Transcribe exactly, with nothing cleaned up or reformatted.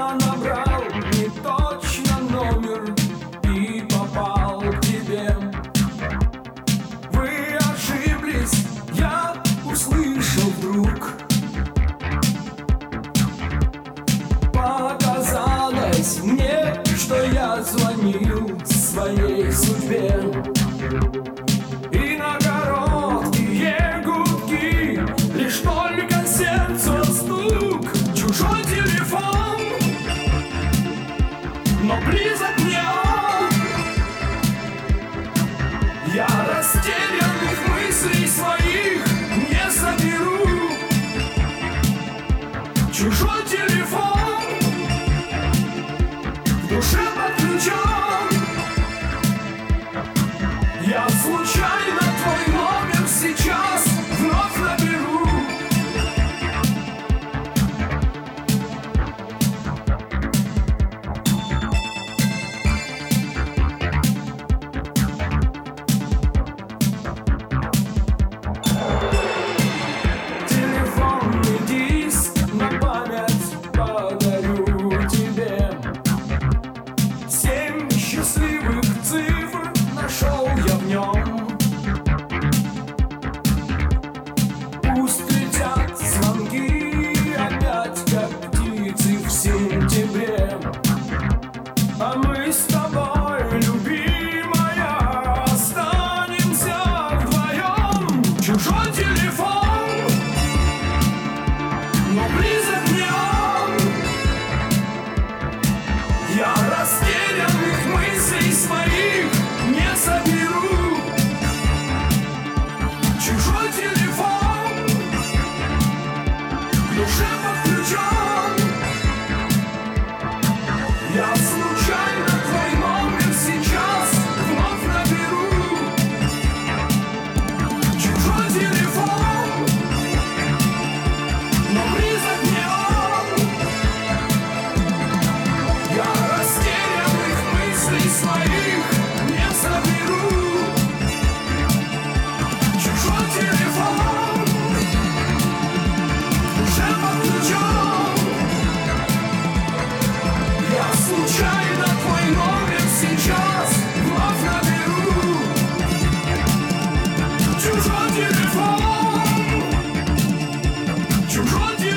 Я набрал не точно номер и попал к тебе. Вы ошиблись, я услышал вдруг. Показалось мне, что я звонил своей судьбе. И на короткие гудки лишь только сердцу стук. Чужой телефон, но близок мне он. Я растерянных мыслей своих не соберу. Чужой телефон в душе подключен. Я случайно твой номер сейчас вновь наберу. Телефонный диск на память подарю тебе. Семь счастливых цифр нашел я в нем. Пусть летят звонки опять, как птицы в сентябре. А мы с тобой, любимая, останемся вдвоем. Чужой телефон, но близок мне он. Я растерянных мыслей своих не соберу. Чужой телефон к душе подключен. Я случайно твой номер сейчас вновь наберу. Чужой телефон, но близок мне он. Я растерянных мыслей своих не соберу. Чужой телефон к душе подключен. Я случайно твой номер сейчас вновь наберу. Чужой телефон, чужой телефон.